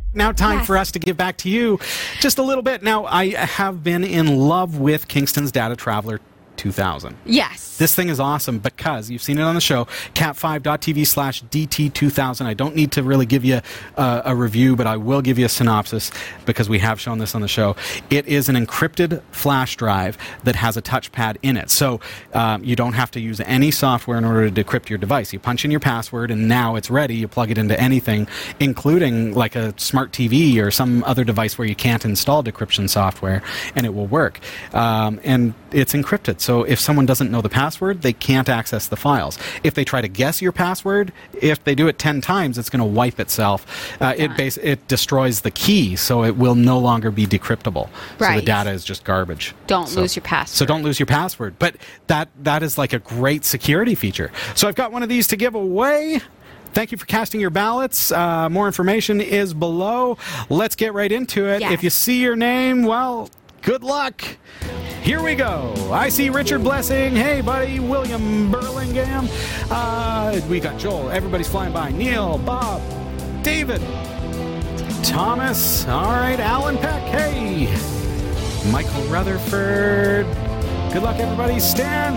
Now time for us to give back to you just a little bit. Now, I have been in love with Kingston's Data Traveler 2000. Yes. This thing is awesome because you've seen it on the show, cat5.tv/DT2000. I don't need to really give you a review, but I will give you a synopsis because we have shown this on the show. It is an encrypted flash drive that has a touchpad in it. So you don't have to use any software in order to decrypt your device. You punch in your password and now it's ready. You plug it into anything, including like a smart TV or some other device where you can't install decryption software, and it will work. And it's encrypted. So if someone doesn't know the password, they can't access the files. If they try to guess your password, if they do it 10 times, it's going to wipe itself. It destroys the key, so it will no longer be decryptable. Right. So the data is just garbage. Don't lose your password. So don't lose your password. But that is like a great security feature. So I've got one of these to give away. Thank you for casting your ballots. More information is below. Let's get right into it. Yes. If you see your name, well, good luck. Here we go. I see Richard Blessing. Hey, buddy. William Burlingame. We got Joel. Everybody's flying by. Neil, Bob, David, Thomas. All right. Alan Peck. Hey. Michael Rutherford. Good luck, everybody. Stan.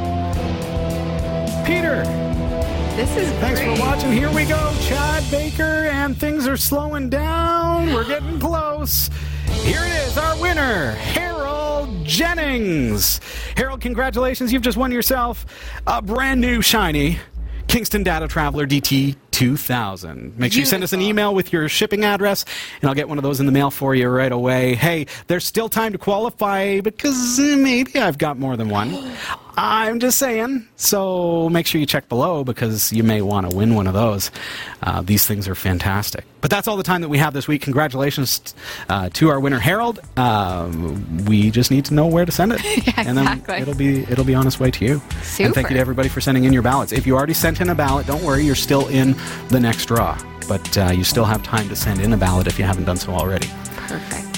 Peter. This is Thanks great. for watching. Here we go. Chad Baker. And things are slowing down. We're getting close. Here it is, our winner, Harold Jennings. Harold, congratulations. You've just won yourself a brand new shiny Kingston Data Traveler DT2000. Make sure you send us an email with your shipping address, and I'll get one of those in the mail for you right away. Hey, there's still time to qualify because maybe I've got more than one. I'm just saying. So make sure you check below because you may want to win one of those. These things are fantastic. But that's all the time that we have this week. Congratulations to our winner, Harold. We just need to know where to send it. Yeah, and then exactly. it'll be on its way to you. Super. And thank you to everybody for sending in your ballots. If you already sent in a ballot, don't worry, you're still in the next draw. But you still have time to send in a ballot if you haven't done so already. Perfect.